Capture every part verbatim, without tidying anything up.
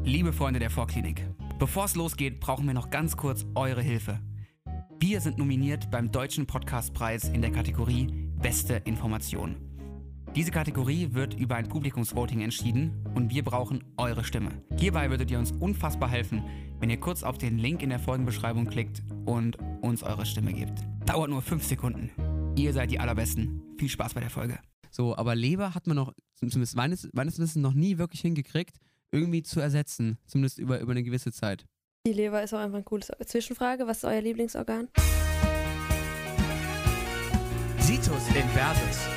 Liebe Freunde der Vorklinik, bevor es losgeht, brauchen wir noch ganz kurz eure Hilfe. Wir sind nominiert beim Deutschen Podcastpreis in der Kategorie Beste Information. Diese Kategorie wird über ein Publikumsvoting entschieden und wir brauchen eure Stimme. Hierbei würdet ihr uns unfassbar helfen, wenn ihr kurz auf den Link in der Folgenbeschreibung klickt und uns eure Stimme gebt. Dauert nur fünf Sekunden. Ihr seid die Allerbesten. Viel Spaß bei der Folge. So, aber Leber hat man noch, zumindest meines, meines Wissens, noch nie wirklich hingekriegt, irgendwie zu ersetzen. Zumindest über, über eine gewisse Zeit. Die Leber ist auch einfach ein cooles Organ. Zwischenfrage, was ist euer Lieblingsorgan? Situs inversus.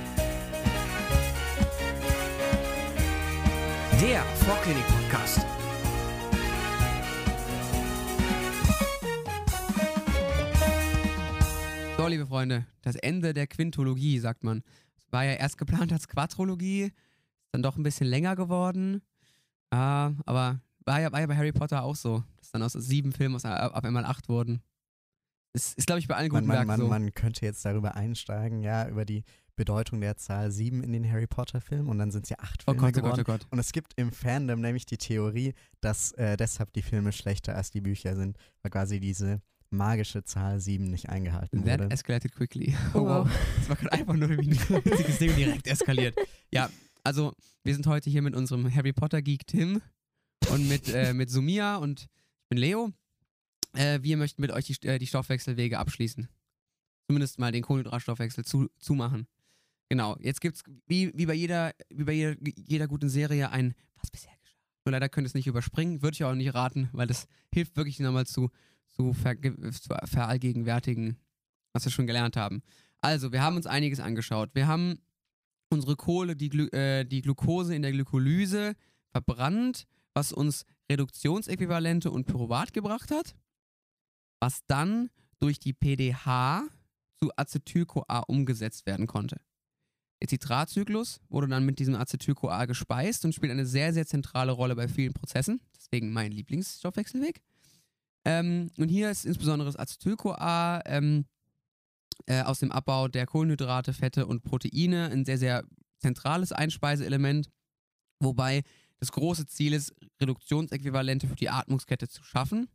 Der Vorklinik-Podcast. So, liebe Freunde, das Ende der Quintologie, sagt man. Es war ja erst geplant als Quadrologie, ist dann doch ein bisschen länger geworden. Äh, aber war ja, war ja bei Harry Potter auch so, dass dann aus sieben Filmen aus, auf einmal acht wurden. Das ist, glaube ich, bei allen guten man, Werken man, so. Man könnte jetzt darüber einsteigen, ja, über die Bedeutung der Zahl sieben in den Harry Potter Filmen und dann sind es ja acht Oh Filme Gott, oh geworden. Gott, oh Gott. Und es gibt im Fandom nämlich die Theorie, dass äh, deshalb die Filme schlechter als die Bücher sind, weil quasi diese magische Zahl sieben nicht eingehalten That wurde. escalated quickly. Oh, wow. Das war gerade einfach nur ein witziges Ding direkt eskaliert. Ja, also wir sind heute hier mit unserem Harry Potter Geek Tim und mit, äh, mit Sumia und ich bin Leo. Äh, wir möchten mit euch die, äh, die Stoffwechselwege abschließen. Zumindest mal den Kohlenhydratstoffwechsel zu, zumachen. Genau, jetzt gibt's wie, wie bei jeder, wie bei jeder, jeder guten Serie ein was bisher geschah. Nur leider könnt ihr es nicht überspringen, würde ich auch nicht raten, weil das hilft wirklich nochmal zu, zu, ver, zu verallgegenwärtigen, was wir schon gelernt haben. Also, wir haben uns einiges angeschaut. Wir haben unsere Kohle, die, Glu äh, die Glucose in der Glykolyse verbrannt, was uns Reduktionsäquivalente und Pyruvat gebracht hat, was dann durch die P D H zu Acetyl-CoA umgesetzt werden konnte. Der Citratzyklus wurde dann mit diesem Acetyl-CoA gespeist und spielt eine sehr, sehr zentrale Rolle bei vielen Prozessen. Deswegen mein Lieblingsstoffwechselweg. Ähm, und hier ist insbesondere das Acetyl-CoA ähm, äh, aus dem Abbau der Kohlenhydrate, Fette und Proteine ein sehr, sehr zentrales Einspeiseelement, wobei das große Ziel ist, Reduktionsäquivalente für die Atmungskette zu schaffen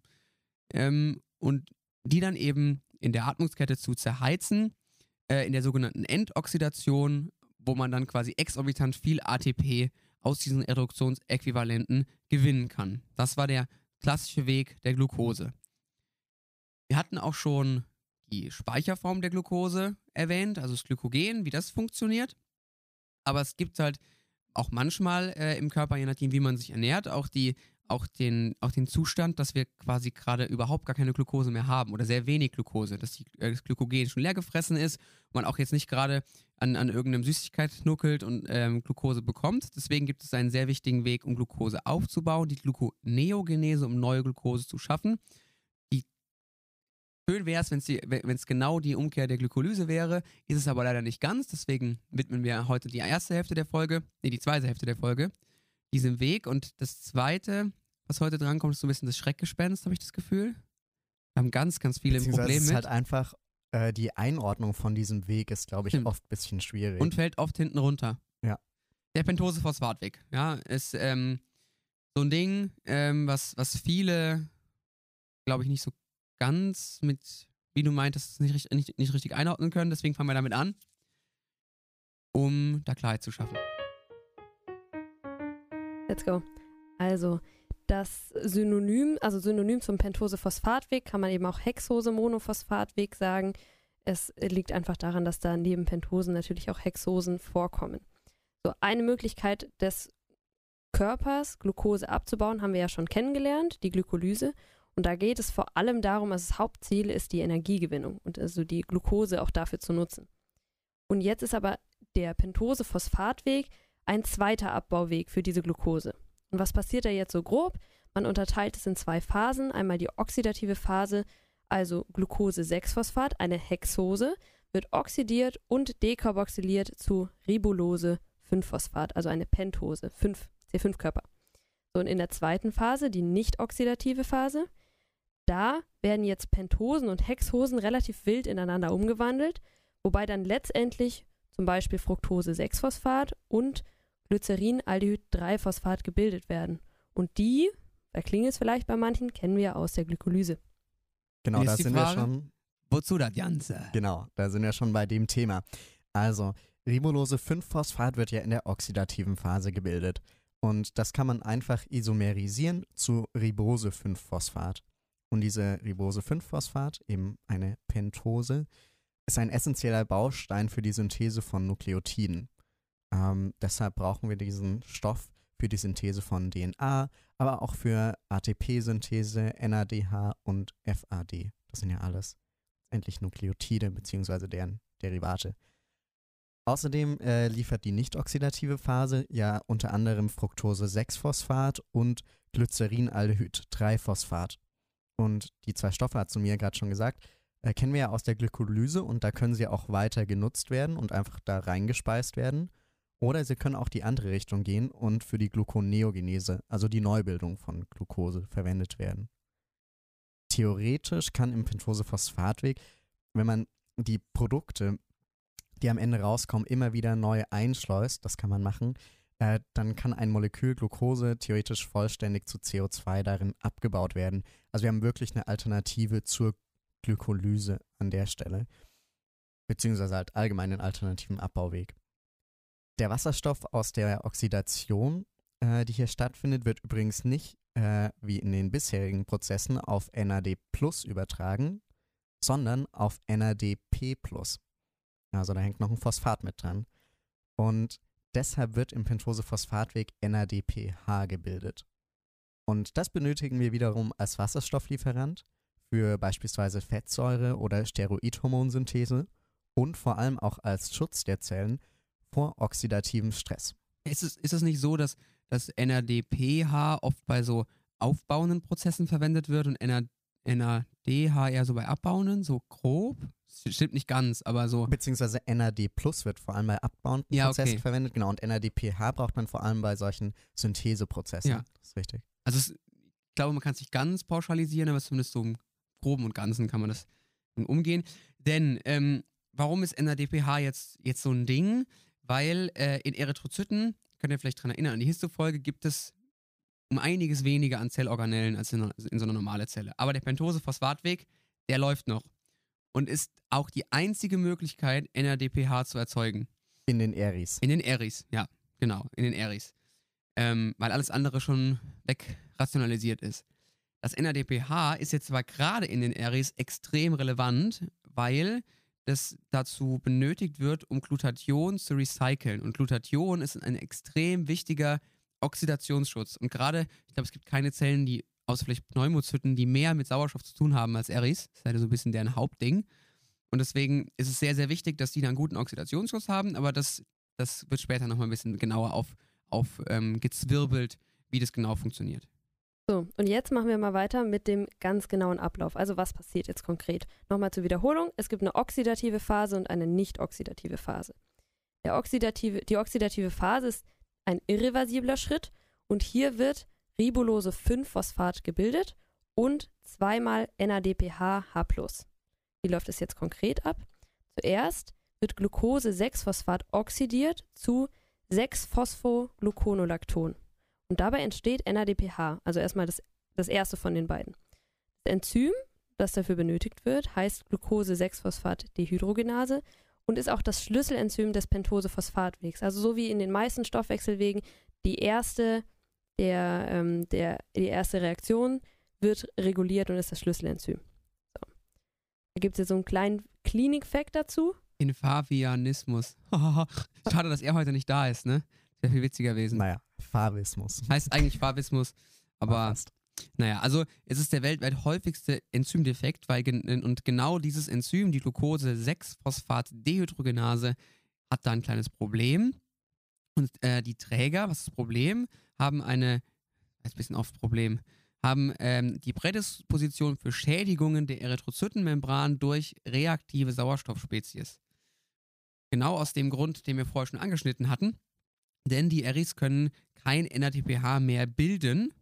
ähm, und die dann eben in der Atmungskette zu zerheizen, äh, in der sogenannten Endoxidation, wo man dann quasi exorbitant viel A T P aus diesen Reduktionsäquivalenten gewinnen kann. Das war der klassische Weg der Glucose. Wir hatten auch schon die Speicherform der Glucose erwähnt, also das Glykogen, wie das funktioniert. Aber es gibt halt auch manchmal äh, im Körper, je nachdem wie man sich ernährt, auch, die, auch, den, auch den Zustand, dass wir quasi gerade überhaupt gar keine Glucose mehr haben oder sehr wenig Glucose, dass die, äh, das Glykogen schon leer gefressen ist und man auch jetzt nicht gerade an, an irgendeinem Süßigkeit knuckelt und ähm, Glucose bekommt. Deswegen gibt es einen sehr wichtigen Weg, um Glucose aufzubauen, die Gluconeogenese, um neue Glucose zu schaffen. Die Schön wäre es, wenn es genau die Umkehr der Glykolyse wäre, ist es aber leider nicht ganz, deswegen widmen wir heute die erste Hälfte der Folge, nee, die zweite Hälfte der Folge, diesem Weg. Und das zweite, was heute drankommt, ist so ein bisschen das Schreckgespenst, habe ich das Gefühl. Wir haben ganz, ganz viele Probleme es ist mit. halt einfach, äh, die Einordnung von diesem Weg ist, glaube ich, Stimmt. oft ein bisschen schwierig. Und fällt oft hinten runter. Ja. Der Pentose-Phosphatweg, ja, ist ähm, so ein Ding, ähm, was, was viele, glaube ich, nicht so ganz mit, wie du meintest, nicht, nicht, nicht richtig einordnen können. Deswegen fangen wir damit an, um da Klarheit zu schaffen. Let's go. Also, das Synonym, also Synonym zum Pentose-Phosphatweg kann man eben auch Hexose-Monophosphatweg sagen. Es liegt einfach daran, dass da neben Pentosen natürlich auch Hexosen vorkommen. So, eine Möglichkeit des Körpers, Glucose abzubauen, haben wir ja schon kennengelernt, die Glykolyse. Und da geht es vor allem darum, also das Hauptziel ist die Energiegewinnung und also die Glucose auch dafür zu nutzen. Und jetzt ist aber der Pentose-Phosphatweg ein zweiter Abbauweg für diese Glucose. Und was passiert da jetzt so grob? Man unterteilt es in zwei Phasen. Einmal die oxidative Phase, also Glucose sechs Phosphat, eine Hexose, wird oxidiert und dekarboxyliert zu Ribulose fünf Phosphat, also eine Pentose, fünf C fünf Körper. So, und in der zweiten Phase, die nicht oxidative Phase, da werden jetzt Pentosen und Hexosen relativ wild ineinander umgewandelt, wobei dann letztendlich zum Beispiel Fructose sechs Phosphat und Glycerin-Aldehyd drei Phosphat gebildet werden. Und die, da klingelt es vielleicht bei manchen, kennen wir aus der Glykolyse. Genau, Jetzt da die sind Frage, wir schon. Wozu das Ganze? Genau, da sind wir schon bei dem Thema. Also, Ribulose fünf Phosphat wird ja in der oxidativen Phase gebildet. Und das kann man einfach isomerisieren zu Ribose fünf Phosphat. Und diese Ribose fünf Phosphat, eben eine Pentose, ist ein essentieller Baustein für die Synthese von Nukleotiden. Ähm, deshalb brauchen wir diesen Stoff für die Synthese von D N A, aber auch für A T P-Synthese, N A D H und F A D. Das sind ja alles endlich Nukleotide bzw. deren Derivate. Außerdem äh, liefert die nicht-oxidative Phase ja unter anderem Fructose sechs Phosphat und Glycerinaldehyd drei Phosphat. Und die zwei Stoffe, hat Sumia gerade schon gesagt, äh, kennen wir ja aus der Glykolyse und da können sie auch weiter genutzt werden und einfach da reingespeist werden. Oder sie können auch die andere Richtung gehen und für die Gluconeogenese, also die Neubildung von Glucose, verwendet werden. Theoretisch kann im Pentose-Phosphatweg, wenn man die Produkte, die am Ende rauskommen, immer wieder neu einschleust, das kann man machen, äh, dann kann ein Molekül Glucose theoretisch vollständig zu C O zwei darin abgebaut werden. Also wir haben wirklich eine Alternative zur Glykolyse an der Stelle, beziehungsweise halt allgemein einen alternativen Abbauweg. Der Wasserstoff aus der Oxidation, äh, die hier stattfindet, wird übrigens nicht äh, wie in den bisherigen Prozessen auf N A D plus übertragen, sondern auf N A D P plus. Also da hängt noch ein Phosphat mit dran. Und deshalb wird im Pentose-Phosphatweg N A D P H gebildet. Und das benötigen wir wiederum als Wasserstofflieferant für beispielsweise Fettsäure- oder Steroidhormonsynthese und vor allem auch als Schutz der Zellen vor oxidativem Stress. Ist es, ist es nicht so, dass das N A D P H oft bei so aufbauenden Prozessen verwendet wird und N A D H eher so bei abbauenden, so grob? Das stimmt nicht ganz, aber so. Beziehungsweise N A D plus wird vor allem bei abbauenden Ja, Prozessen okay. verwendet, genau, und N A D P H braucht man vor allem bei solchen Syntheseprozessen. Ja. Das ist richtig. Also es, ich glaube, man kann es nicht ganz pauschalisieren, aber zumindest so im Groben und Ganzen kann man das umgehen. Denn ähm, warum ist N A D P H jetzt, jetzt so ein Ding? Weil äh, in Erythrozyten, könnt ihr vielleicht daran erinnern, an die Histofolge gibt es um einiges weniger an Zellorganellen als in, in so einer normalen Zelle. Aber der Pentose-Phosphatweg, der läuft noch und ist auch die einzige Möglichkeit, N A D P H zu erzeugen. In den Eris. In den Eris, ja, genau, in den Eris. Ähm, weil alles andere schon wegrationalisiert ist. Das N A D P H ist jetzt zwar gerade in den Eris extrem relevant, weil das dazu benötigt wird, um Glutathion zu recyceln. Und Glutathion ist ein extrem wichtiger Oxidationsschutz. Und gerade, ich glaube, es gibt keine Zellen, die, außer vielleicht Pneumozyten, die mehr mit Sauerstoff zu tun haben als Eris. Das ist halt so ein bisschen deren Hauptding. Und deswegen ist es sehr, sehr wichtig, dass die da einen guten Oxidationsschutz haben, aber das, das wird später nochmal ein bisschen genauer auf, auf ähm, gezwirbelt, wie das genau funktioniert. So, und jetzt machen wir mal weiter mit dem ganz genauen Ablauf. Also was passiert jetzt konkret? Nochmal zur Wiederholung. Es gibt eine oxidative Phase und eine nicht-oxidative Phase. Der oxidative, die oxidative Phase ist ein irreversibler Schritt und hier wird Ribulose fünf Phosphat gebildet und zweimal N A D P H H plus. Wie läuft es jetzt konkret ab? Zuerst wird Glucose sechs Phosphat oxidiert zu sechs Phosphogluconolacton. Und dabei entsteht N A D P H, also erstmal das, das erste von den beiden. Das Enzym, das dafür benötigt wird, heißt Glucose sechs Phosphat Dehydrogenase und ist auch das Schlüsselenzym des Pentose-Phosphatwegs. Also so wie in den meisten Stoffwechselwegen die erste, der, ähm, der, die erste Reaktion wird reguliert und ist das Schlüsselenzym. So. Da gibt es jetzt so einen kleinen Klinik-Fact dazu. Infavianismus. Schade, dass er heute nicht da ist, ne? Wäre viel witziger gewesen. Naja, Favismus. Heißt eigentlich Favismus, aber Fast. naja, also es ist der weltweit häufigste Enzymdefekt, weil gen und genau dieses Enzym, die Glucose sechs Phosphat Dehydrogenase, hat da ein kleines Problem. Und äh, die Träger, was ist das Problem, haben eine, ein bisschen aufs Problem, haben ähm, die Prädisposition für Schädigungen der Erythrozytenmembran durch reaktive Sauerstoffspezies. Genau aus dem Grund, den wir vorher schon angeschnitten hatten. Denn die Eris können kein N A D P H mehr bilden,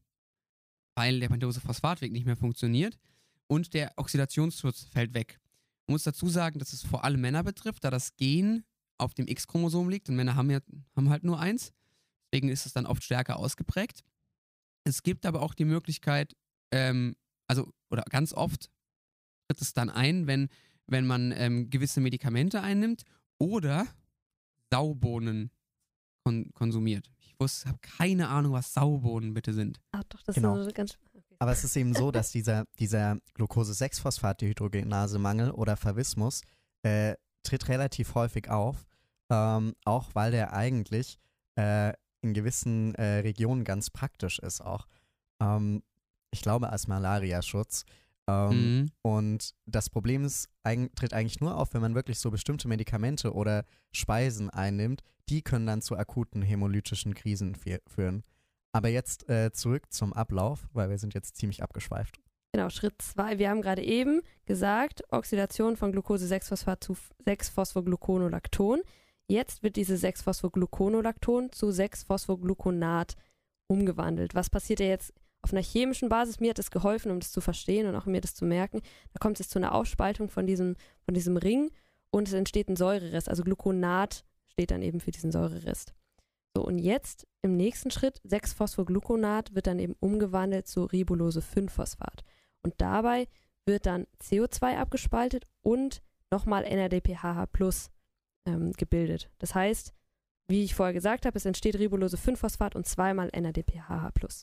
weil der Pentose-Phosphatweg nicht mehr funktioniert und der Oxidationsschutz fällt weg. Man muss dazu sagen, dass es vor allem Männer betrifft, da das Gen auf dem X-Chromosom liegt und Männer haben, ja, haben halt nur eins. Deswegen ist es dann oft stärker ausgeprägt. Es gibt aber auch die Möglichkeit, ähm, also, oder ganz oft tritt es dann ein, wenn, wenn man ähm, gewisse Medikamente einnimmt oder Saubohnen kon konsumiert. Ich wusste, habe keine Ahnung, was Saubohnen bitte sind. Ach doch, das Genau. ist so ganz. Okay. Aber es ist eben so, dass dieser, dieser Glucose sechs Phosphat-Dehydrogenase-Mangel oder Favismus äh, tritt relativ häufig auf, ähm, auch weil der eigentlich äh, in gewissen äh, Regionen ganz praktisch ist auch. Ähm, ich glaube als Malariaschutz. Ähm, Mhm. Und das Problem ist, eig- tritt eigentlich nur auf, wenn man wirklich so bestimmte Medikamente oder Speisen einnimmt, die können dann zu akuten hämolytischen Krisen fü- führen. Aber jetzt äh, zurück zum Ablauf, weil wir sind jetzt ziemlich abgeschweift. Genau, Schritt zwei. Wir haben gerade eben gesagt, Oxidation von Glucose sechs Phosphat zu sechs Phosphogluconolacton. Jetzt wird diese sechs Phosphogluconolacton zu sechs Phosphogluconat umgewandelt. Was passiert ja jetzt auf einer chemischen Basis? Mir hat es geholfen, um das zu verstehen und auch mir das zu merken. Da kommt es zu einer Aufspaltung von diesem, von diesem Ring und es entsteht ein Säurerest. Also Gluconat steht dann eben für diesen Säurerest. So, und jetzt im nächsten Schritt, sechs Phosphogluconat wird dann eben umgewandelt zu Ribulose fünf Phosphat. Und dabei wird dann C O zwei abgespaltet und nochmal N A D P H H plus ähm, gebildet. Das heißt, wie ich vorher gesagt habe, es entsteht Ribulose fünf Phosphat und zweimal N A D P H H plus.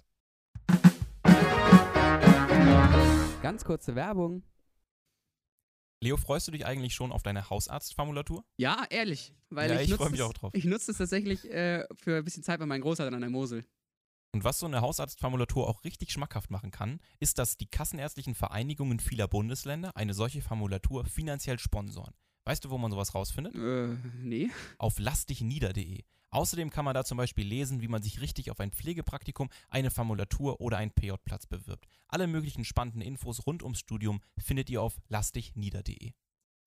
Ganz kurze Werbung. Leo, freust du dich eigentlich schon auf deine Hausarztformulatur? Ja, ehrlich. Weil Ja, ich ich nutze freu mich es- auch drauf. Ich nutze es tatsächlich äh, für ein bisschen Zeit bei meinen Großeltern an der Mosel. Und was so eine Hausarztformulatur auch richtig schmackhaft machen kann, ist, dass die kassenärztlichen Vereinigungen vieler Bundesländer eine solche Formulatur finanziell sponsoren. Weißt du, wo man sowas rausfindet? Äh, nee. Auf lassdichnieder punkt de. Außerdem kann man da zum Beispiel lesen, wie man sich richtig auf ein Pflegepraktikum, eine Formulatur oder einen P J-Platz bewirbt. Alle möglichen spannenden Infos rund ums Studium findet ihr auf lassdichnieder punkt de.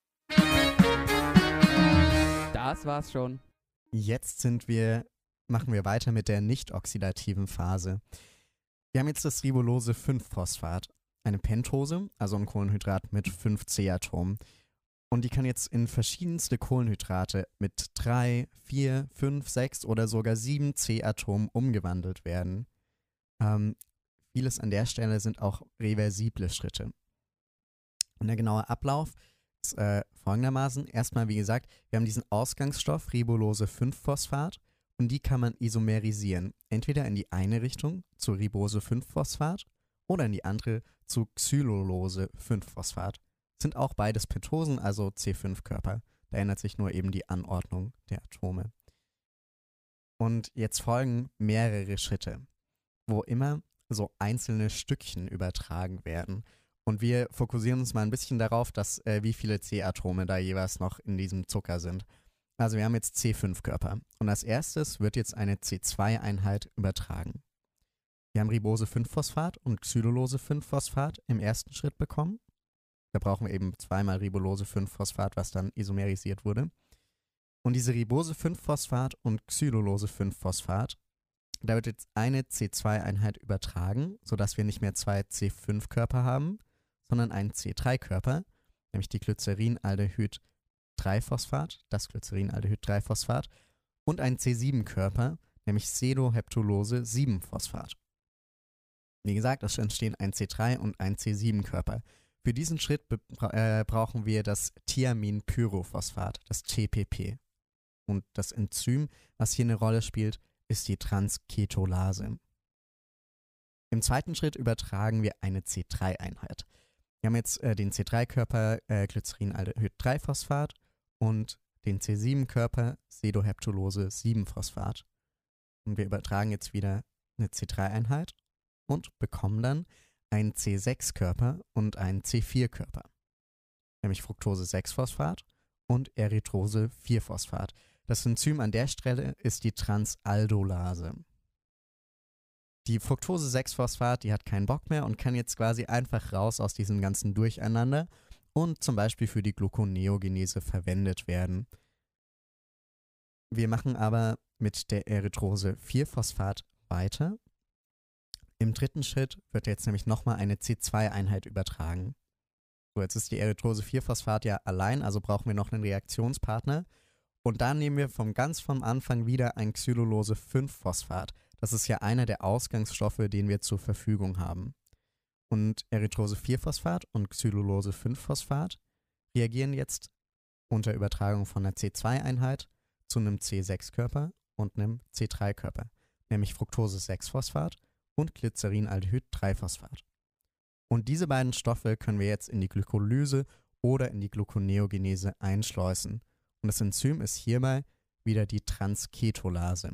Das war's schon. Jetzt sind wir, machen wir weiter mit der nicht-oxidativen Phase. Wir haben jetzt das Ribulose fünf Phosphat, eine Pentose, also ein Kohlenhydrat mit fünf C-Atomen. Und die kann jetzt in verschiedenste Kohlenhydrate mit drei, vier, fünf, sechs oder sogar sieben C-Atomen umgewandelt werden. Ähm, vieles an der Stelle sind auch reversible Schritte. Und der genaue Ablauf ist äh, folgendermaßen. Erstmal, wie gesagt, wir haben diesen Ausgangsstoff Ribulose fünf Phosphat und die kann man isomerisieren. Entweder in die eine Richtung zu Ribose fünf Phosphat oder in die andere zu Xylulose fünf Phosphat. Sind auch beides Pentosen, also C fünf Körper. Da ändert sich nur eben die Anordnung der Atome. Und jetzt folgen mehrere Schritte, wo immer so einzelne Stückchen übertragen werden. Und wir fokussieren uns mal ein bisschen darauf, dass äh, wie viele C-Atome da jeweils noch in diesem Zucker sind. Also wir haben jetzt C fünf Körper. Und als erstes wird jetzt eine C zwei Einheit übertragen. Wir haben Ribose fünf Phosphat und Xylulose fünf Phosphat im ersten Schritt bekommen. Da brauchen wir eben zweimal Ribulose fünf Phosphat, was dann isomerisiert wurde. Und diese Ribose fünf Phosphat und Xylulose fünf Phosphat, da wird jetzt eine C zwei Einheit übertragen, sodass wir nicht mehr zwei C fünf Körper haben, sondern einen C drei Körper, nämlich die Glycerinaldehyd drei Phosphat, das Glycerinaldehyd drei Phosphat, und einen C sieben Körper, nämlich Sedoheptulose sieben Phosphat. Wie gesagt, es entstehen ein C drei und ein C sieben Körper. Für diesen Schritt bra- äh, brauchen wir das Thiaminpyrophosphat, das T P P. Und das Enzym, was hier eine Rolle spielt, ist die Transketolase. Im zweiten Schritt übertragen wir eine C drei Einheit. Wir haben jetzt äh, den C drei Körper äh, Glycerinaldehyd drei Phosphat und den C sieben Körper Sedoheptulose sieben Phosphat. Und wir übertragen jetzt wieder eine C drei Einheit und bekommen dann einen C sechs Körper und einen C vier Körper, nämlich Fructose sechs Phosphat und Erythrose vier Phosphat. Das Enzym an der Stelle ist die Transaldolase. Die Fructose sechs Phosphat, die hat keinen Bock mehr und kann jetzt quasi einfach raus aus diesem ganzen Durcheinander und zum Beispiel für die Gluconeogenese verwendet werden. Wir machen aber mit der Erythrose vier Phosphat weiter. Im dritten Schritt wird jetzt nämlich nochmal eine C zwei Einheit übertragen. So, jetzt ist die Erythrose vier Phosphat ja allein, also brauchen wir noch einen Reaktionspartner. Und dann nehmen wir vom ganz vom Anfang wieder ein Xylulose fünf Phosphat. das ist ja einer der Ausgangsstoffe, den wir zur Verfügung haben. Und Erythrose vier Phosphat und Xylulose fünf Phosphat reagieren jetzt unter Übertragung von einer C zwei Einheit zu einem C sechs Körper und einem C drei Körper, nämlich Fructose sechs Phosphat und Glycerinaldehyd drei Phosphat. Und diese beiden Stoffe können wir jetzt in die Glykolyse oder in die Gluconeogenese einschleusen. Und das Enzym ist hierbei wieder die Transketolase.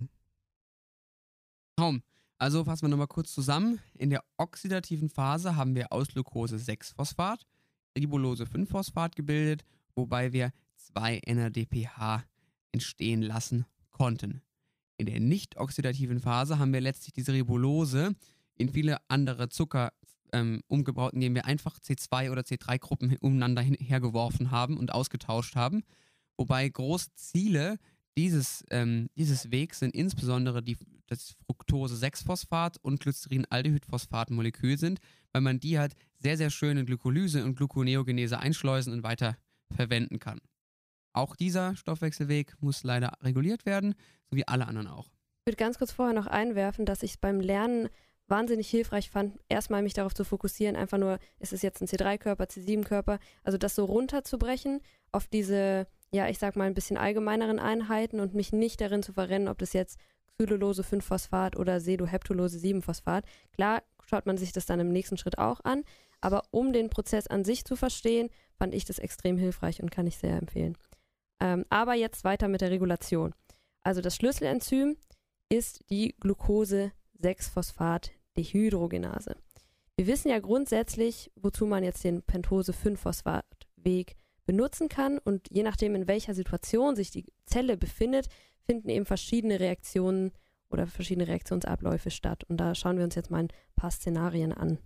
Traum. Also fassen wir nochmal kurz zusammen. In der oxidativen Phase haben wir aus Glucose sechs Phosphat, Ribulose fünf Phosphat gebildet, wobei wir zwei N A D P H entstehen lassen konnten. In der nicht oxidativen Phase haben wir letztlich diese Ribulose in viele andere Zucker ähm, umgebaut, indem wir einfach C zwei oder C drei Gruppen umeinander hin- hergeworfen haben und ausgetauscht haben. Wobei große Ziele dieses, ähm, dieses Wegs sind insbesondere die, das Fructose sechs Phosphat und Glycerin-Aldehyd-Phosphat-Molekül sind, weil man die halt sehr, sehr schön in Glykolyse und Gluconeogenese einschleusen und weiter verwenden kann. Auch dieser Stoffwechselweg muss leider reguliert werden, so wie alle anderen auch. Ich würde ganz kurz vorher noch einwerfen, dass ich es beim Lernen wahnsinnig hilfreich fand, erstmal mich darauf zu fokussieren, einfach nur, ist es jetzt ein C drei Körper, C sieben Körper, also das so runterzubrechen auf diese, ja, ich sag mal, ein bisschen allgemeineren Einheiten und mich nicht darin zu verrennen, ob das jetzt Xylulose fünf Phosphat oder Sedoheptulose sieben Phosphat. Klar schaut man sich das dann im nächsten Schritt auch an, aber um den Prozess an sich zu verstehen, fand ich das extrem hilfreich und kann ich sehr empfehlen. Ähm, aber jetzt weiter mit der Regulation. Also das Schlüsselenzym ist die Glucose sechs Phosphat Dehydrogenase. Wir wissen ja grundsätzlich, wozu man jetzt den Pentose fünf Phosphat Weg benutzen kann und je nachdem, in welcher Situation sich die Zelle befindet, finden eben verschiedene Reaktionen oder verschiedene Reaktionsabläufe statt. Und da schauen wir uns jetzt mal ein paar Szenarien an.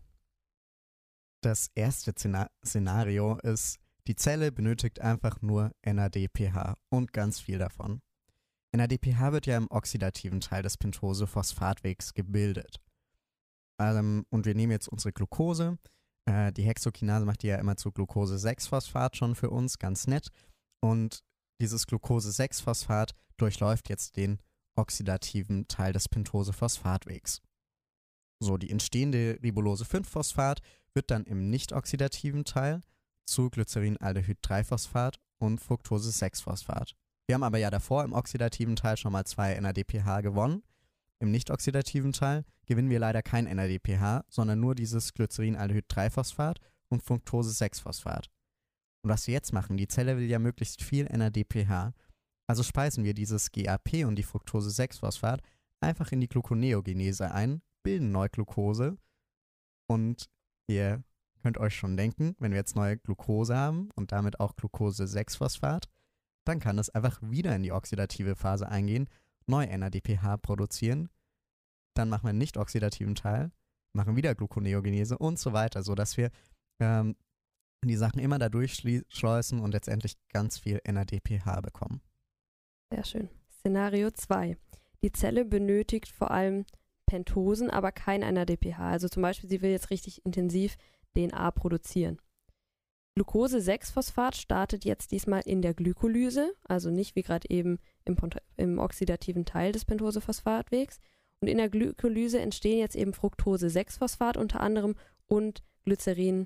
Das erste Szena- Szenario ist, die Zelle benötigt einfach nur N A D P H und ganz viel davon. N A D P H wird ja im oxidativen Teil des Pentose-Phosphatwegs gebildet. Ähm, und wir nehmen jetzt unsere Glucose. Äh, die Hexokinase macht die ja immer zu Glucose sechs Phosphat schon für uns, ganz nett. Und dieses Glucose sechs Phosphat durchläuft jetzt den oxidativen Teil des Pentose-Phosphatwegs. So, die entstehende Ribulose fünf Phosphat wird dann im nicht-oxidativen Teil zu Glycerin-Aldehyd drei Phosphat und Fructose sechs Phosphat. Wir haben aber ja davor im oxidativen Teil schon mal zwei N A D P H gewonnen. Im nicht-oxidativen Teil gewinnen wir leider kein N A D P H, sondern nur dieses Glycerin-Aldehyd drei Phosphat und Fructose sechs Phosphat. Und was wir jetzt machen, die Zelle will ja möglichst viel N A D P H, also speisen wir dieses G A P und die Fructose sechs Phosphat einfach in die Gluconeogenese ein, bilden Neuglucose und ihr könnt euch schon denken, wenn wir jetzt neue Glucose haben und damit auch Glucose sechs Phosphat, dann kann es einfach wieder in die oxidative Phase eingehen, neu N A D P H produzieren, dann machen wir einen nicht-oxidativen Teil, machen wieder Gluconeogenese und so weiter, sodass wir ähm, die Sachen immer da durchschleusen und letztendlich ganz viel N A D P H bekommen. Sehr schön. Szenario zwei. Die Zelle benötigt vor allem Pentosen, aber kein N A D P H. Also zum Beispiel, sie will jetzt richtig intensiv D N A produzieren. Glucose sechs Phosphat startet jetzt diesmal in der Glykolyse, also nicht wie gerade eben im, im oxidativen Teil des Pentose-Phosphatwegs. Und in der Glykolyse entstehen jetzt eben Fructose sechs Phosphat unter anderem und Glycerin,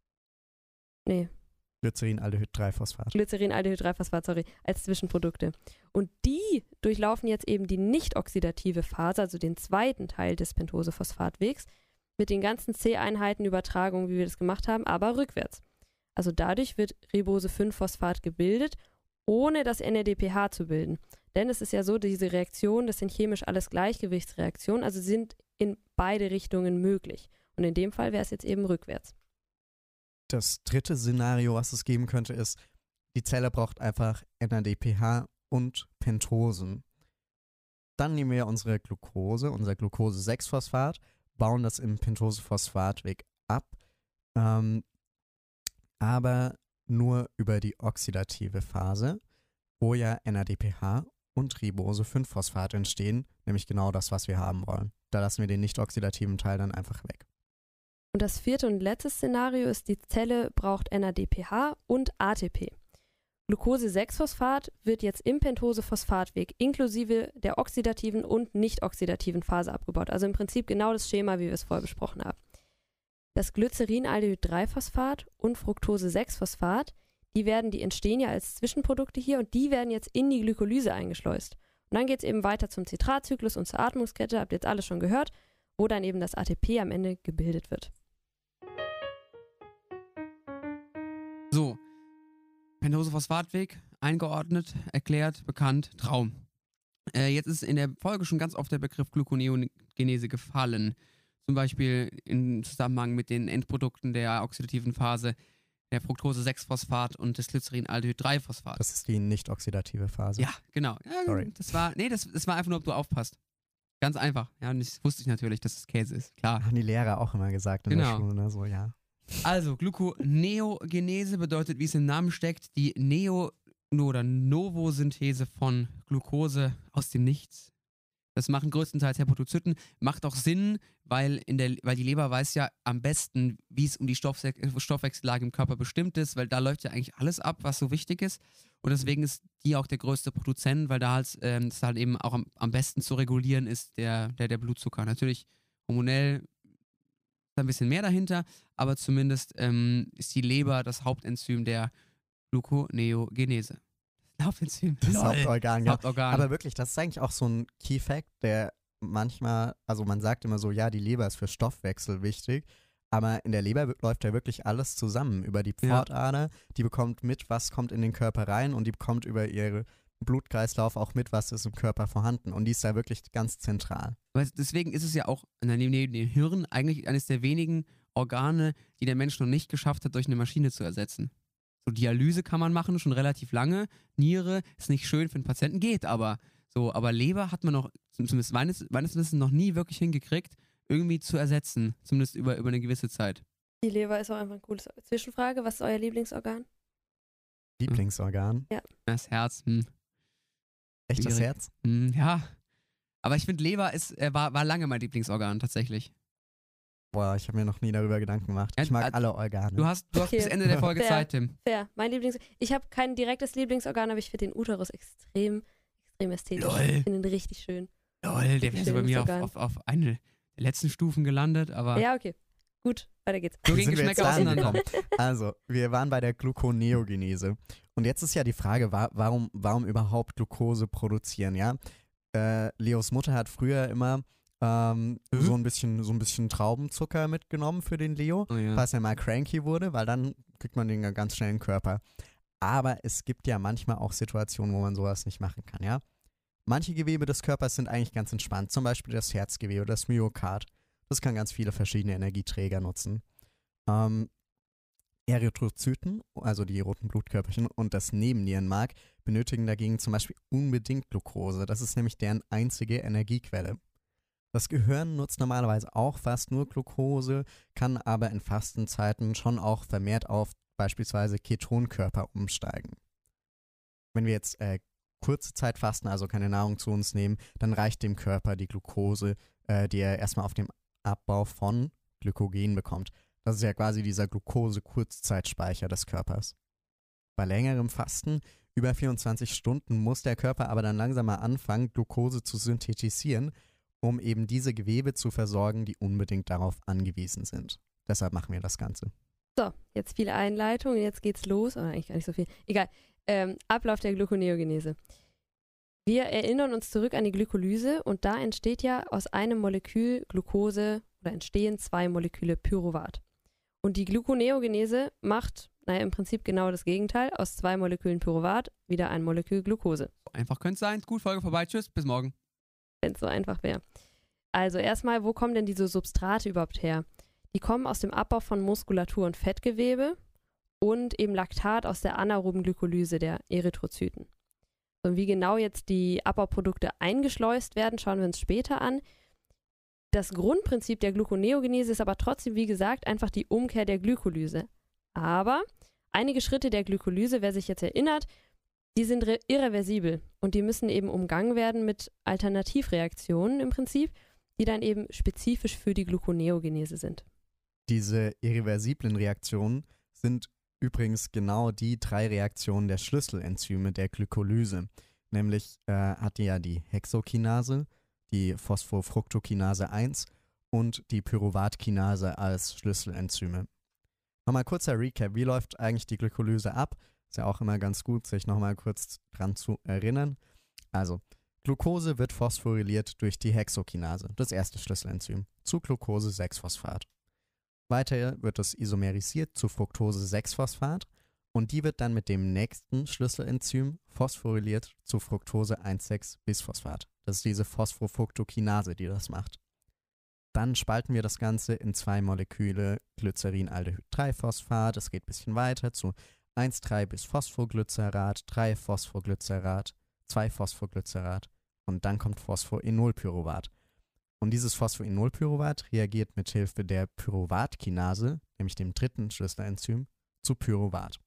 nee, Glycerin-Aldehyd drei Phosphat. Glycerin-Aldehyd drei Phosphat, sorry, als Zwischenprodukte. Und die durchlaufen jetzt eben die nicht-oxidative Phase, also den zweiten Teil des Pentose-Phosphatwegs, mit den ganzen C-Einheiten-Übertragungen, wie wir das gemacht haben, aber rückwärts. Also dadurch wird Ribose fünf Phosphat gebildet, ohne das N A D P H zu bilden. Denn es ist ja so, diese Reaktionen, das sind chemisch alles Gleichgewichtsreaktionen, also sind in beide Richtungen möglich. Und in dem Fall wäre es jetzt eben rückwärts. Das dritte Szenario, was es geben könnte, ist, die Zelle braucht einfach N A D P H und Pentosen. Dann nehmen wir unsere Glucose, unser Glucose sechs Phosphat, bauen das im Pentose-Phosphatweg ab, ähm, aber nur über die oxidative Phase, wo ja N A D P H und Ribose fünf Phosphat entstehen, nämlich genau das, was wir haben wollen. Da lassen wir den nicht-oxidativen Teil dann einfach weg. Und das vierte und letzte Szenario ist, die Zelle braucht N A D P H und A T P. Glucose sechs Phosphat wird jetzt im Pentose-Phosphatweg inklusive der oxidativen und nicht oxidativen Phase abgebaut. Also im Prinzip genau das Schema, wie wir es vorher besprochen haben. Das Glycerin-Aldehyd drei Phosphat und Fructose sechs Phosphat, die werden, die entstehen ja als Zwischenprodukte hier und die werden jetzt in die Glykolyse eingeschleust. Und dann geht es eben weiter zum Zitratzyklus und zur Atmungskette, habt ihr jetzt alles schon gehört, wo dann eben das A T P am Ende gebildet wird. So, Pentose-Phosphatweg, eingeordnet, erklärt, bekannt, Traum. Äh, jetzt ist in der Folge schon ganz oft der Begriff Gluconeogenese gefallen. Zum Beispiel im Zusammenhang mit den Endprodukten der oxidativen Phase, der Fructose sechs Phosphat und des Glycerin-Aldehyd drei Phosphat. Das ist die nicht oxidative Phase. Ja, genau. Ja, Sorry. Das war, nee, das, das war einfach nur, ob du aufpasst. Ganz einfach. Ja, und das wusste ich natürlich, dass es Käse ist. Klar. Haben die Lehrer auch immer gesagt in Genau. der Schule, ne? So, ja. Also, Gluconeogenese bedeutet, wie es im Namen steckt, die Neo- oder Novosynthese von Glucose aus dem Nichts. Das machen größtenteils Hepatozyten. Macht auch Sinn, weil, in der, weil die Leber weiß ja am besten, wie es um die Stoffse- Stoffwechsellage im Körper bestimmt ist, weil da läuft ja eigentlich alles ab, was so wichtig ist. Und deswegen ist die auch der größte Produzent, weil da halt, ähm, das halt eben auch am, am besten zu regulieren ist, der, der, der Blutzucker. Natürlich hormonell ist da ein bisschen mehr dahinter, aber zumindest ähm, ist die Leber das Hauptenzym der Gluconeogenese. Hauptenzym. Das Lol. Hauptorgan, ja. Hauptorgan. Aber wirklich, das ist eigentlich auch so ein Key Fact, der manchmal, also man sagt immer so, ja, die Leber ist für Stoffwechsel wichtig, aber in der Leber läuft ja wirklich alles zusammen. Über die Pfortader, die bekommt mit, was kommt in den Körper rein und die bekommt über ihren Blutkreislauf auch mit, was ist im Körper vorhanden. Und die ist da wirklich ganz zentral. Weil deswegen ist es ja auch neben dem Hirn eigentlich eines der wenigen Organe, die der Mensch noch nicht geschafft hat, durch eine Maschine zu ersetzen. So Dialyse kann man machen, schon relativ lange. Niere ist nicht schön für den Patienten, geht aber. So, aber Leber hat man noch, zumindest meines, meines Wissens, noch nie wirklich hingekriegt, irgendwie zu ersetzen. Zumindest über, über eine gewisse Zeit. Die Leber ist auch einfach ein cooles. Zwischenfrage, was ist euer Lieblingsorgan? Lieblingsorgan. Das Herz, hm. Echt das Schwierig. Herz? Hm, ja. Aber ich finde, Leber ist, äh, war, war lange mein Lieblingsorgan, tatsächlich. Boah, ich habe mir noch nie darüber Gedanken gemacht. Ja, Ich mag äh, alle Organe. Du hast, du hast Okay. bis Ende der Folge Fair. Zeit, Tim. Fair. Mein Lieblings. Ich habe kein direktes Lieblingsorgan, aber ich finde den Uterus extrem, extrem ästhetisch. Lol. Ich finde ihn richtig schön. Lol, der wäre so bei mir auf, Lieblingsorgan. auf, auf eine der letzten Stufen gelandet, aber Ja, okay. Gut, weiter geht's. so Wie gehen sind wir jetzt Geschmäcker da auseinander. angekommen? Also, wir waren bei der Gluconeogenese. Und jetzt ist ja die Frage, wa warum, warum überhaupt Glucose produzieren, ja? Äh, Leos Mutter hat früher immer ähm, Mhm. so, ein bisschen, so ein bisschen Traubenzucker mitgenommen für den Leo, Oh ja. falls er mal cranky wurde, weil dann kriegt man den ja ganz schnell in den Körper. Aber es gibt ja manchmal auch Situationen, wo man sowas nicht machen kann, ja? Manche Gewebe des Körpers sind eigentlich ganz entspannt, zum Beispiel das Herzgewebe, das Myokard. Das kann ganz viele verschiedene Energieträger nutzen. Ähm, Erythrozyten, also die roten Blutkörperchen und das Nebennierenmark, benötigen dagegen zum Beispiel unbedingt Glucose. Das ist nämlich deren einzige Energiequelle. Das Gehirn nutzt normalerweise auch fast nur Glucose, kann aber in Fastenzeiten schon auch vermehrt auf beispielsweise Ketonkörper umsteigen. Wenn wir jetzt äh, kurze Zeit fasten, also keine Nahrung zu uns nehmen, dann reicht dem Körper die Glucose, äh, die er erstmal auf dem Abbau von Glykogen bekommt. Das ist ja quasi dieser Glucose-Kurzzeitspeicher des Körpers. Bei längerem Fasten, über vierundzwanzig Stunden, muss der Körper aber dann langsam mal anfangen, Glucose zu synthetisieren, um eben diese Gewebe zu versorgen, die unbedingt darauf angewiesen sind. Deshalb machen wir das Ganze. So, jetzt viele Einleitungen, jetzt geht's los. Oder eigentlich gar nicht so viel. Egal. Ähm, Ablauf der Gluconeogenese. Wir erinnern uns zurück an die Glykolyse und da entsteht ja aus einem Molekül Glucose oder entstehen zwei Moleküle Pyruvat. Und die Gluconeogenese macht, naja, im Prinzip genau das Gegenteil. Aus zwei Molekülen Pyruvat wieder ein Molekül Glucose. So einfach könnte es sein. Gut, Folge vorbei. Tschüss, bis morgen. Wenn es so einfach wäre. Also erstmal, wo kommen denn diese Substrate überhaupt her? Die kommen aus dem Abbau von Muskulatur und Fettgewebe und eben Laktat aus der anaeroben Glykolyse der Erythrozyten. Und wie genau jetzt die Abbauprodukte eingeschleust werden, schauen wir uns später an. Das Grundprinzip der Gluconeogenese ist aber trotzdem, wie gesagt, einfach die Umkehr der Glykolyse. Aber einige Schritte der Glykolyse, wer sich jetzt erinnert, die sind irreversibel und die müssen eben umgangen werden mit Alternativreaktionen im Prinzip, die dann eben spezifisch für die Gluconeogenese sind. Diese irreversiblen Reaktionen sind übrigens genau die drei Reaktionen der Schlüsselenzyme der Glykolyse. Nämlich äh, hat die ja die Hexokinase, die Phosphofructokinase eins und die Pyruvatkinase als Schlüsselenzyme. Nochmal kurzer Recap, wie läuft eigentlich die Glykolyse ab? Ist ja auch immer ganz gut, sich nochmal kurz dran zu erinnern. Also, Glucose wird phosphoryliert durch die Hexokinase, das erste Schlüsselenzym, zu Glucose sechs Phosphat. Weiter wird es isomerisiert zu Fructose sechs Phosphat und die wird dann mit dem nächsten Schlüsselenzym phosphoryliert zu Fructose eins sechs Bisphosphat. Das ist diese Phosphofructokinase, die das macht. Dann spalten wir das Ganze in zwei Moleküle Glycerin-Aldehyd drei Phosphat. Es geht ein bisschen weiter zu eins drei Bisphosphoglycerat, drei Phosphoglycerat, zwei Phosphoglycerat und dann kommt Phosphoenolpyruvat. Und dieses Phosphoenolpyruvat reagiert mit Hilfe der Pyruvatkinase, nämlich dem dritten Schlüsselenzym, zu Pyruvat.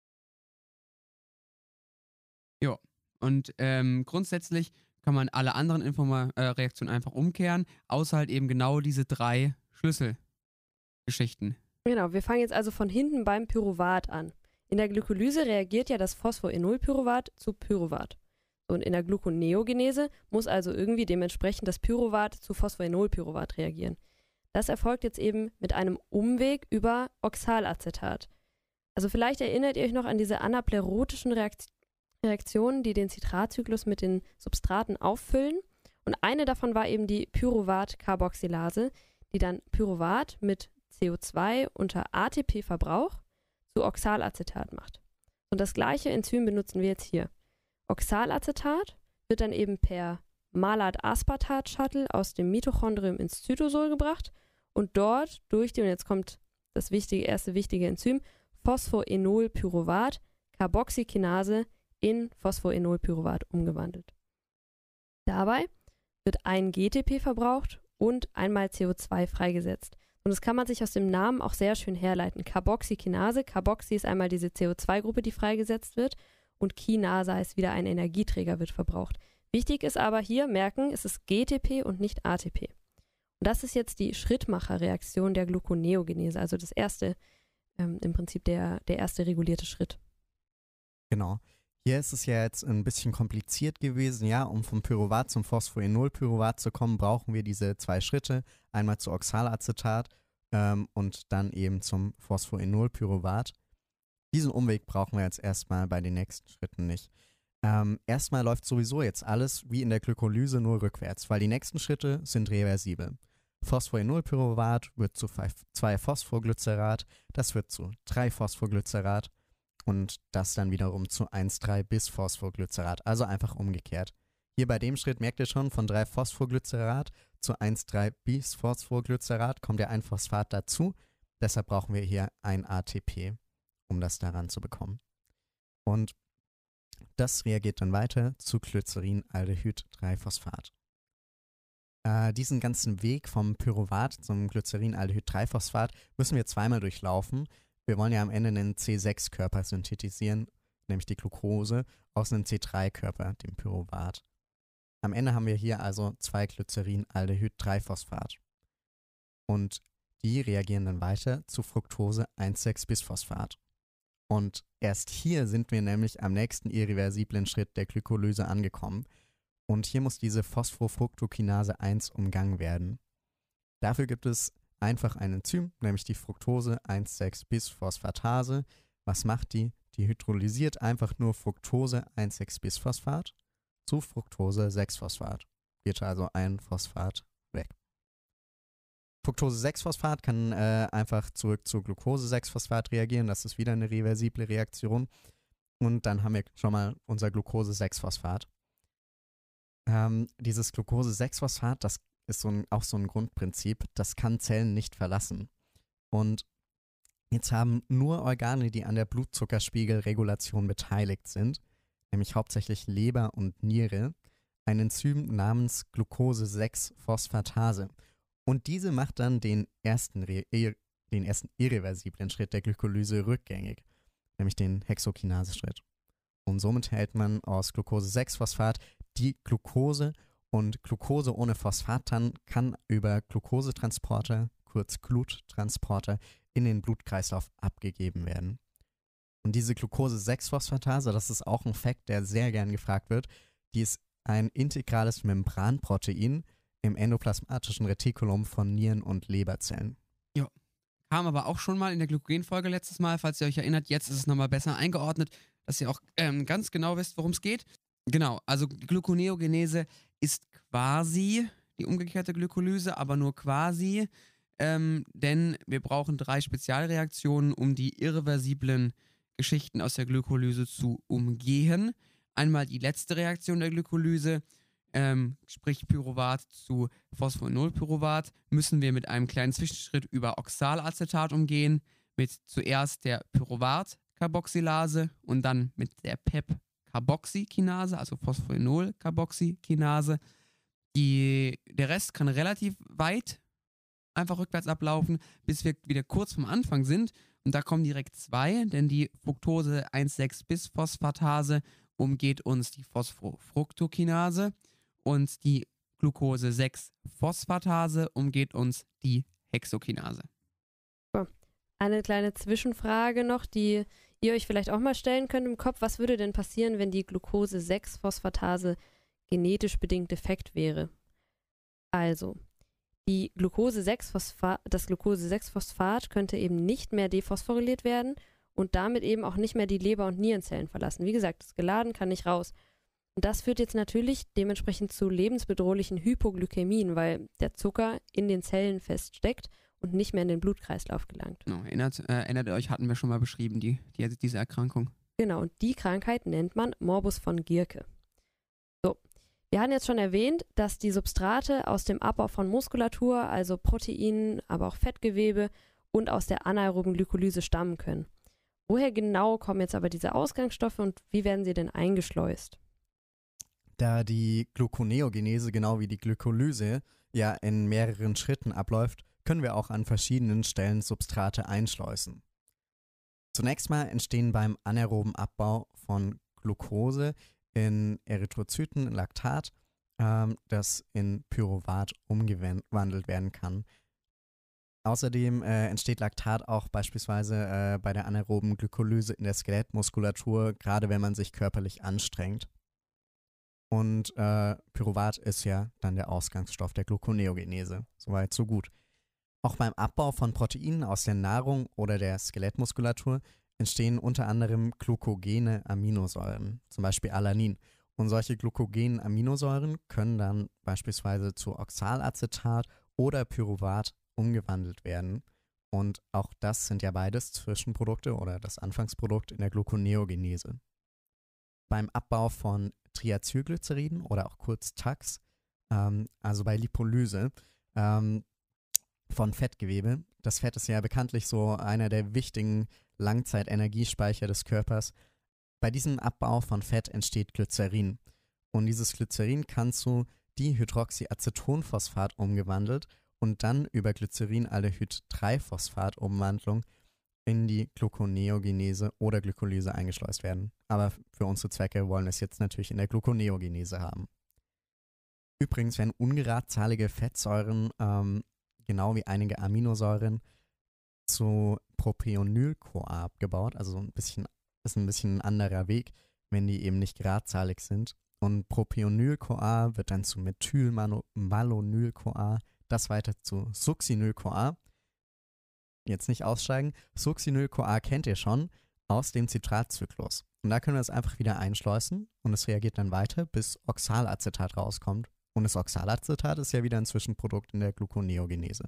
Ja, und ähm, grundsätzlich kann man alle anderen Informa äh, Reaktionen einfach umkehren, außer halt eben genau diese drei Schlüsselgeschichten. Genau, wir fangen jetzt also von hinten beim Pyruvat an. In der Glykolyse reagiert ja das Phosphoenolpyruvat zu Pyruvat. Und in der Gluconeogenese muss also irgendwie dementsprechend das Pyruvat zu Phosphoenolpyruvat reagieren. Das erfolgt jetzt eben mit einem Umweg über Oxalacetat. Also vielleicht erinnert ihr euch noch an diese anaplerotischen Reakt- Reaktionen, die den Citratzyklus mit den Substraten auffüllen. Und eine davon war eben die Pyruvat-Carboxylase, die dann Pyruvat mit C O zwei unter A T P-Verbrauch zu Oxalacetat macht. Und das gleiche Enzym benutzen wir jetzt hier. Oxalacetat wird dann eben per Malat-Aspartat-Shuttle aus dem Mitochondrium ins Zytosol gebracht und dort durch die, und jetzt kommt das wichtige, erste wichtige Enzym, Phosphoenolpyruvat, Carboxykinase in Phosphoenolpyruvat umgewandelt. Dabei wird ein G T P verbraucht und einmal C O zwei freigesetzt. Und das kann man sich aus dem Namen auch sehr schön herleiten. Carboxykinase, Carboxy ist einmal diese C O zwei Gruppe, die freigesetzt wird, und Kinase heißt wieder, ein Energieträger wird verbraucht. Wichtig ist aber hier, merken, es ist G T P und nicht A T P. Und das ist jetzt die Schrittmacherreaktion der Gluconeogenese, also das erste, ähm, im Prinzip der, der erste regulierte Schritt. Genau. Hier ist es ja jetzt ein bisschen kompliziert gewesen, ja, um vom Pyruvat zum Phosphoenolpyruvat zu kommen, brauchen wir diese zwei Schritte, einmal zu Oxalacetat ähm, und dann eben zum Phosphoenolpyruvat. Diesen Umweg brauchen wir jetzt erstmal bei den nächsten Schritten nicht. Ähm, erstmal läuft sowieso jetzt alles wie in der Glykolyse nur rückwärts, weil die nächsten Schritte sind reversibel. Phosphoenolpyruvat wird zu zwei Phosphoglycerat, das wird zu drei Phosphoglycerat und das dann wiederum zu eins drei Bisphosphoglycerat, also einfach umgekehrt. Hier bei dem Schritt merkt ihr schon, von drei Phosphoglycerat zu eins drei Bisphosphoglycerat kommt ja ein Phosphat dazu, deshalb brauchen wir hier ein A T P, um das daran zu bekommen. Und das reagiert dann weiter zu Glycerin-Aldehyd drei Phosphat. Äh, diesen ganzen Weg vom Pyruvat zum Glycerin-Aldehyd drei Phosphat müssen wir zweimal durchlaufen. Wir wollen ja am Ende einen C sechs Körper synthetisieren, nämlich die Glucose, aus einem C drei Körper, dem Pyruvat. Am Ende haben wir hier also zwei Glycerin-Aldehyd drei Phosphat. Und die reagieren dann weiter zu Fructose eins sechs Bisphosphat. Und erst hier sind wir nämlich am nächsten irreversiblen Schritt der Glykolyse angekommen. Und hier muss diese Phosphofructokinase eins umgangen werden. Dafür gibt es einfach ein Enzym, nämlich die Fructose eins sechs Bisphosphatase. Was macht die? Die hydrolysiert einfach nur Fructose eins sechs Bisphosphat zu Fructose sechs Phosphat. Wird also ein Phosphat weg. Fructose sechs Phosphat kann äh, einfach zurück zu Glucose sechs Phosphat reagieren. Das ist wieder eine reversible Reaktion. Und dann haben wir schon mal unser Glucose sechs Phosphat. Ähm, dieses Glucose sechs Phosphat, das ist so ein, auch so ein Grundprinzip, das kann Zellen nicht verlassen. Und jetzt haben nur Organe, die an der Blutzuckerspiegelregulation beteiligt sind, nämlich hauptsächlich Leber und Niere, ein Enzym namens Glucose sechs Phosphatase. Und diese macht dann den ersten, Re- den ersten irreversiblen Schritt der Glykolyse rückgängig, nämlich den Hexokinase-Schritt. Und somit hält man aus Glucose sechs Phosphat die Glucose, und Glucose ohne Phosphat dann kann über Glucosetransporter, kurz Gluttransporter, in den Blutkreislauf abgegeben werden. Und diese Glucose sechs Phosphatase, das ist auch ein Fakt, der sehr gern gefragt wird, die ist ein integrales Membranprotein im endoplasmatischen Retikulum von Nieren- und Leberzellen. Kam aber auch schon mal in der Glykogenfolge letztes Mal, falls ihr euch erinnert. Jetzt ist es nochmal besser eingeordnet, dass ihr auch ähm, ganz genau wisst, worum es geht. Genau, also Gluconeogenese ist quasi die umgekehrte Glykolyse, aber nur quasi, ähm, denn wir brauchen drei Spezialreaktionen, um die irreversiblen Geschichten aus der Glykolyse zu umgehen. Einmal die letzte Reaktion der Glykolyse, ähm, sprich Pyruvat zu Phosphoenolpyruvat, müssen wir mit einem kleinen Zwischenschritt über Oxalacetat umgehen, mit zuerst der Pyruvat-Carboxylase und dann mit der P E P-Carboxykinase, also Phosphoenol-Carboxykinase. Die, der Rest kann relativ weit einfach rückwärts ablaufen, bis wir wieder kurz vom Anfang sind. Und da kommen direkt zwei, denn die Fructose eins sechs bis Phosphatase umgeht uns die Phosphofructokinase und die Glucose sechs Phosphatase umgeht uns die Hexokinase. Eine kleine Zwischenfrage noch, die ihr euch vielleicht auch mal stellen könnt im Kopf. Was würde denn passieren, wenn die Glucose sechs Phosphatase genetisch bedingt defekt wäre? Also, die Glucose sechs Phosphat, das Glucose sechs Phosphat könnte eben nicht mehr dephosphoryliert werden und damit eben auch nicht mehr die Leber- und Nierenzellen verlassen. Wie gesagt, das geladen kann nicht raus. Und das führt jetzt natürlich dementsprechend zu lebensbedrohlichen Hypoglykämien, weil der Zucker in den Zellen feststeckt und nicht mehr in den Blutkreislauf gelangt. Genau, erinnert, äh, erinnert euch, hatten wir schon mal beschrieben, die, die, diese Erkrankung. Genau, und die Krankheit nennt man Morbus von Gierke. So, wir hatten jetzt schon erwähnt, dass die Substrate aus dem Abbau von Muskulatur, also Proteinen, aber auch Fettgewebe und aus der anaeroben Glykolyse stammen können. Woher genau kommen jetzt aber diese Ausgangsstoffe und wie werden sie denn eingeschleust? Da die Gluconeogenese genau wie die Glykolyse ja in mehreren Schritten abläuft, können wir auch an verschiedenen Stellen Substrate einschleusen. Zunächst mal entstehen beim anaeroben Abbau von Glucose in Erythrozyten Laktat, ähm, das in Pyruvat umgewandelt werden kann. Außerdem äh, entsteht Laktat auch beispielsweise äh, bei der anaeroben Glykolyse in der Skelettmuskulatur, gerade wenn man sich körperlich anstrengt. Und äh, Pyruvat ist ja dann der Ausgangsstoff der Gluconeogenese. Soweit, so gut. Auch beim Abbau von Proteinen aus der Nahrung oder der Skelettmuskulatur entstehen unter anderem glucogene Aminosäuren, zum Beispiel Alanin. Und solche glucogenen Aminosäuren können dann beispielsweise zu Oxalacetat oder Pyruvat umgewandelt werden. Und auch das sind ja beides Zwischenprodukte oder das Anfangsprodukt in der Gluconeogenese. Beim Abbau von Triacylglyceriden oder auch kurz T A Cs, ähm, also bei Lipolyse ähm, von Fettgewebe. Das Fett ist ja bekanntlich so einer der wichtigen Langzeitenergiespeicher des Körpers. Bei diesem Abbau von Fett entsteht Glycerin. Und dieses Glycerin kann zu Dihydroxyacetonphosphat umgewandelt und dann über Glycerinaldehyd drei Phosphat Umwandlung in die Gluconeogenese oder Glykolyse eingeschleust werden. Aber für unsere Zwecke wollen wir es jetzt natürlich in der Gluconeogenese haben. Übrigens werden ungeradzahlige Fettsäuren, ähm, genau wie einige Aminosäuren, zu Propionylcoa abgebaut. Also ein bisschen, ist ein bisschen ein anderer Weg, wenn die eben nicht gradzahlig sind. Und Propionylcoa wird dann zu Methylmalonylcoa, das weiter zu Succinylcoa. Jetzt nicht aussteigen. Succinylcoa kennt ihr schon aus dem Zitratzyklus. Und da können wir es einfach wieder einschleusen und es reagiert dann weiter, bis Oxalacetat rauskommt. Und das Oxalacetat ist ja wieder ein Zwischenprodukt in der Gluconeogenese.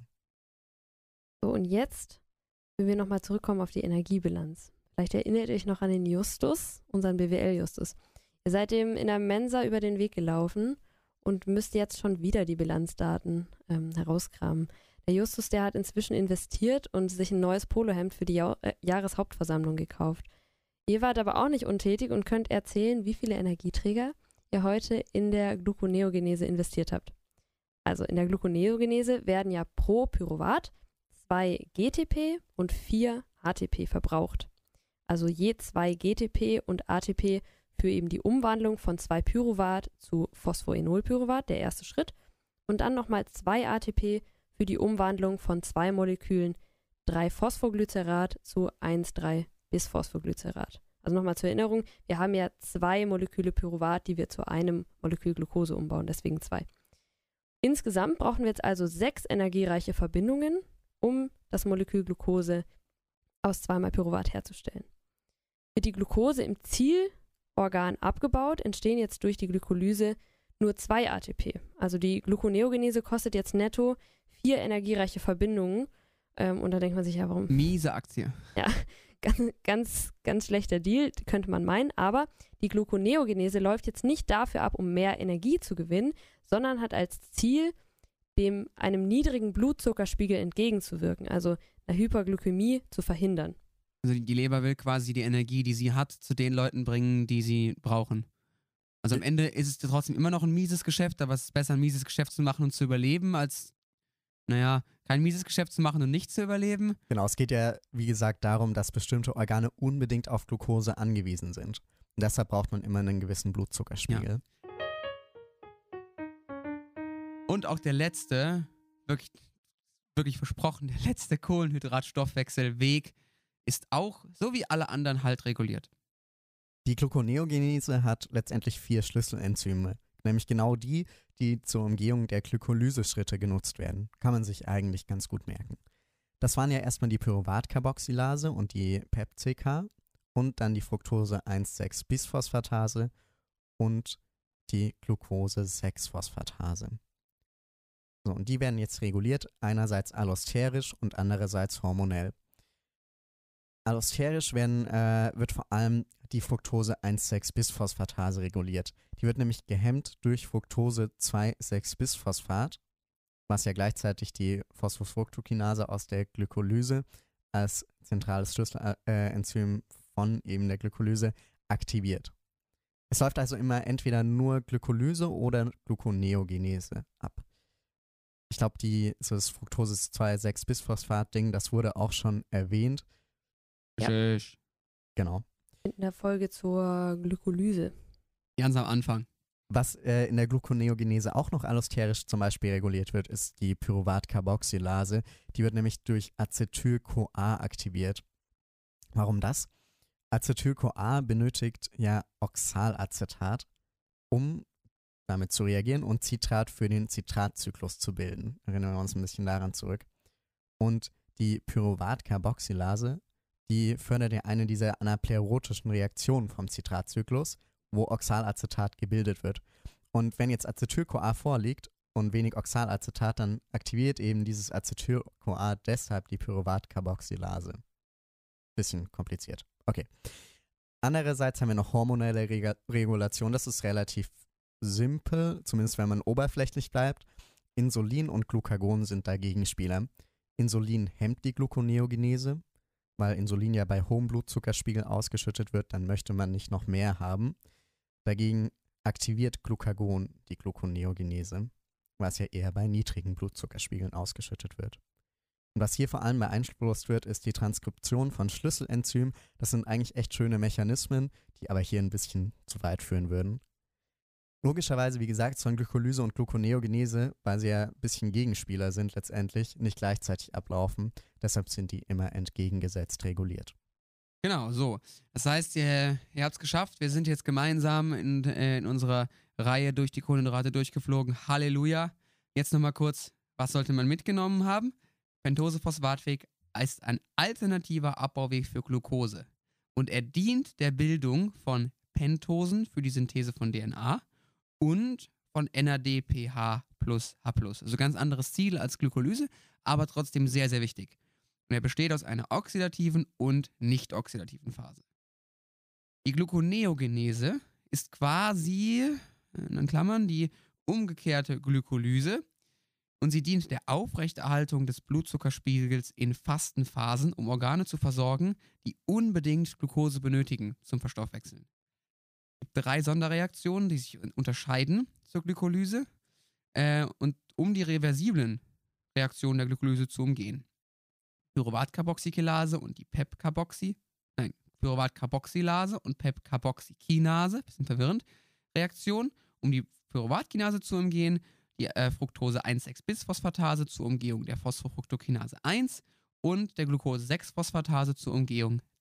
So, und jetzt wenn wir nochmal zurückkommen auf die Energiebilanz. Vielleicht erinnert ihr euch noch an den Justus, unseren B W L-Justus. Ihr seid dem in der Mensa über den Weg gelaufen und müsst jetzt schon wieder die Bilanzdaten ähm, herauskramen. Der Justus, der hat inzwischen investiert und sich ein neues Polohemd für die ja- äh, Jahreshauptversammlung gekauft. Ihr wart aber auch nicht untätig und könnt erzählen, wie viele Energieträger ihr heute in der Gluconeogenese investiert habt. Also in der Gluconeogenese werden ja pro Pyruvat zwei G T P und vier A T P verbraucht. Also je zwei G T P und A T P für eben die Umwandlung von zwei Pyruvat zu Phosphoenolpyruvat, der erste Schritt, und dann nochmal zwei A T P für die Umwandlung von zwei Molekülen drei Phosphoglycerat zu eins drei Bis-Phosphoglycerat. Also nochmal zur Erinnerung, wir haben ja zwei Moleküle Pyruvat, die wir zu einem Molekül Glucose umbauen, deswegen zwei. Insgesamt brauchen wir jetzt also sechs energiereiche Verbindungen, um das Molekül Glucose aus zweimal Pyruvat herzustellen. Wird die Glucose im Zielorgan abgebaut, entstehen jetzt durch die Glykolyse nur zwei A T P. Also die Gluconeogenese kostet jetzt netto vier energiereiche Verbindungen. Ähm, und da denkt man sich ja, warum? Miese Aktie. Ja, ganz, ganz, ganz schlechter Deal, könnte man meinen. Aber die Gluconeogenese läuft jetzt nicht dafür ab, um mehr Energie zu gewinnen, sondern hat als Ziel, dem einem niedrigen Blutzuckerspiegel entgegenzuwirken, also einer Hyperglykämie zu verhindern. Also die Leber will quasi die Energie, die sie hat, zu den Leuten bringen, die sie brauchen. Also am Ende ist es trotzdem immer noch ein mieses Geschäft, aber es ist besser, ein mieses Geschäft zu machen und zu überleben, als, naja, kein mieses Geschäft zu machen und nicht zu überleben. Genau, es geht ja, wie gesagt, darum, dass bestimmte Organe unbedingt auf Glucose angewiesen sind. Und deshalb braucht man immer einen gewissen Blutzuckerspiegel. Ja. Und auch der letzte, wirklich, wirklich versprochen, der letzte Kohlenhydratstoffwechselweg ist auch, so wie alle anderen, halt reguliert. Die Gluconeogenese hat letztendlich vier Schlüsselenzyme, nämlich genau die, die zur Umgehung der Glykolyseschritte genutzt werden. Kann man sich eigentlich ganz gut merken. Das waren ja erstmal die Pyruvatcarboxylase und die P E P C K und dann die Fructose eins sechs Bisphosphatase und die Glucose sechs Phosphatase. So, und die werden jetzt reguliert, einerseits allosterisch und andererseits hormonell. Allosterisch werden, äh, wird vor allem die Fructose eins sechs Bisphosphatase reguliert. Die wird nämlich gehemmt durch Fructose zwei sechs Bisphosphat, was ja gleichzeitig die Phosphofructokinase aus der Glykolyse als zentrales Schlüsselenzym von eben der Glykolyse aktiviert. Es läuft also immer entweder nur Glykolyse oder Gluconeogenese ab. Ich glaube, die so das Fructose zwei sechs Bisphosphat-Ding, das wurde auch schon erwähnt. Ja. Tschüss. Genau. In der Folge zur Glykolyse. Ganz am Anfang. Was äh, in der Gluconeogenese auch noch allosterisch zum Beispiel reguliert wird, ist die Pyruvatcarboxylase. Die wird nämlich durch Acetyl-CoA aktiviert. Warum das? Acetyl-CoA benötigt ja Oxalacetat, um damit zu reagieren und Citrat für den Citratzyklus zu bilden. Erinnern wir uns ein bisschen daran zurück. Und die Pyruvatcarboxylase, die fördert ja eine dieser anaplerotischen Reaktionen vom Citratzyklus, wo Oxalacetat gebildet wird. Und wenn jetzt Acetyl-CoA vorliegt und wenig Oxalacetat, dann aktiviert eben dieses Acetyl-CoA deshalb die Pyruvatcarboxylase. Bisschen kompliziert. Okay. Andererseits haben wir noch hormonelle Reg- Regulation. Das ist relativ simpel, zumindest wenn man oberflächlich bleibt. Insulin und Glucagon sind da Gegenspieler. Insulin hemmt die Gluconeogenese, weil Insulin ja bei hohem Blutzuckerspiegel ausgeschüttet wird, dann möchte man nicht noch mehr haben. Dagegen aktiviert Glucagon die Gluconeogenese, was ja eher bei niedrigen Blutzuckerspiegeln ausgeschüttet wird. Und was hier vor allem beeinflusst wird, ist die Transkription von Schlüsselenzymen. Das sind eigentlich echt schöne Mechanismen, die aber hier ein bisschen zu weit führen würden. Logischerweise, wie gesagt, sollen Glykolyse und Gluconeogenese, weil sie ja ein bisschen Gegenspieler sind letztendlich, nicht gleichzeitig ablaufen. Deshalb sind die immer entgegengesetzt reguliert. Genau, so. Das heißt, ihr, ihr habt es geschafft. Wir sind jetzt gemeinsam in, äh, in unserer Reihe durch die Kohlenhydrate durchgeflogen. Halleluja. Jetzt nochmal kurz, was sollte man mitgenommen haben? Pentose-Phosphatweg ist ein alternativer Abbauweg für Glucose. Und er dient der Bildung von Pentosen für die Synthese von D N A und von N A D P H plus H plus. Also ganz anderes Ziel als Glykolyse, aber trotzdem sehr, sehr wichtig. Und er besteht aus einer oxidativen und nicht-oxidativen Phase. Die Gluconeogenese ist quasi, in Klammern, die umgekehrte Glykolyse und sie dient der Aufrechterhaltung des Blutzuckerspiegels in Fastenphasen, um Organe zu versorgen, die unbedingt Glucose benötigen zum Verstoffwechseln. Es gibt drei Sonderreaktionen, die sich unterscheiden zur Glykolyse äh, und um die reversiblen Reaktionen der Glykolyse zu umgehen. Pyruvatcarboxylase und die P E P-Carboxy, nein, Pyruvatcarboxylase und P E P-Carboxykinase, bisschen verwirrend, Reaktion, um die Pyruvatkinase zu umgehen, die äh, Fructose eins sechs Bisphosphatase zur Umgehung der Phosphofructokinase eins und der Glucose sechs Phosphatase zur Umgehung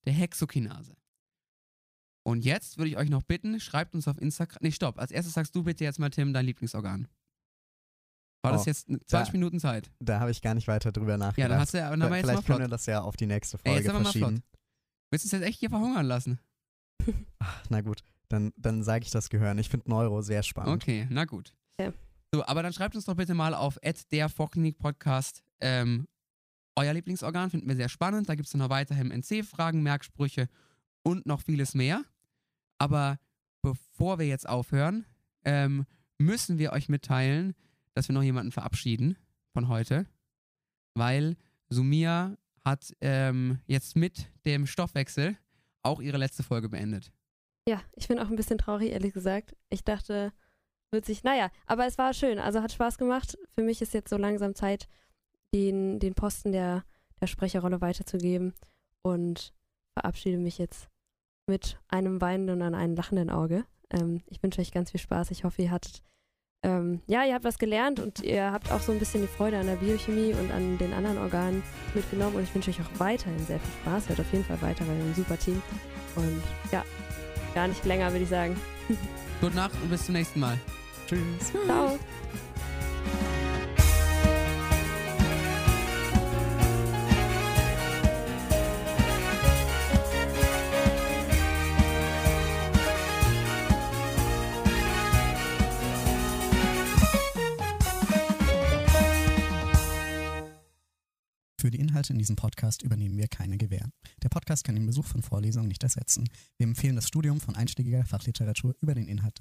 der Hexokinase. Und jetzt würde ich euch noch bitten, schreibt uns auf Instagram. Nee, stopp. Als erstes sagst du bitte jetzt mal, Tim, dein Lieblingsorgan. War Oh, das jetzt zwanzig da- Minuten Zeit? Da habe ich gar nicht weiter drüber nachgedacht. Ja, dann hast du ja, dann haben wir jetzt mal Vielleicht können wir flott. das ja auf die nächste Ey, Folge jetzt haben wir mal verschieben. flott. Willst du es jetzt echt hier verhungern lassen? Ach, na gut, dann, dann sage ich das Gehören. Ich finde Neuro sehr spannend. Okay, na gut. Ja. So, aber dann schreibt uns doch bitte mal auf der Vorklinik-Podcast ähm, euer Lieblingsorgan, finden wir sehr spannend. Da gibt es dann noch weiterhin N C-Fragen, Merksprüche und noch vieles mehr. Aber bevor wir jetzt aufhören, ähm, müssen wir euch mitteilen, dass wir noch jemanden verabschieden von heute, weil Sumia hat ähm, jetzt mit dem Stoffwechsel auch ihre letzte Folge beendet. Ja, ich bin auch ein bisschen traurig, ehrlich gesagt. Ich dachte, wird sich, naja, aber es war schön, also hat Spaß gemacht. Für mich ist jetzt so langsam Zeit, den, den Posten der, der Sprecherrolle weiterzugeben und verabschiede mich jetzt mit einem weinenden und einem lachenden Auge. Ähm, ich wünsche euch ganz viel Spaß. Ich hoffe, ihr hattet, ähm, ja, ihr habt was gelernt und ihr habt auch so ein bisschen die Freude an der Biochemie und an den anderen Organen mitgenommen und ich wünsche euch auch weiterhin sehr viel Spaß. Hört auf jeden Fall weiter, weil wir ein super Team und ja, gar nicht länger, würde ich sagen. Gute Nacht und bis zum nächsten Mal. Tschüss. Ciao. Für die Inhalte in diesem Podcast übernehmen wir keine Gewähr. Der Podcast kann den Besuch von Vorlesungen nicht ersetzen. Wir empfehlen das Studium von einschlägiger Fachliteratur über den Inhalt